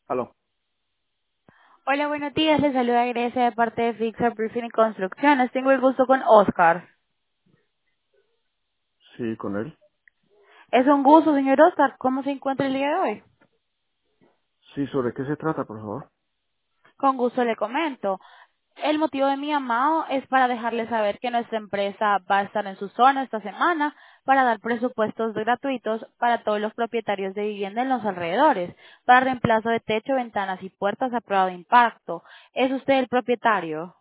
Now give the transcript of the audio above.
Aló. Hola, buenos días. Les saluda Grecia de parte de Fixer Briefing y Construcciones. Tengo el gusto con Oscar. Sí, con él. Es un gusto, señor Oscar. ¿Cómo se encuentra el día de hoy? Sí, ¿sobre qué se trata, por favor? Con gusto le comento. El motivo de mi llamado es para dejarle saber que nuestra empresa va a estar en su zona esta semana para dar presupuestos gratuitos para todos los propietarios de vivienda en los alrededores, para reemplazo de techo, ventanas y puertas a prueba de impacto. ¿Es usted el propietario?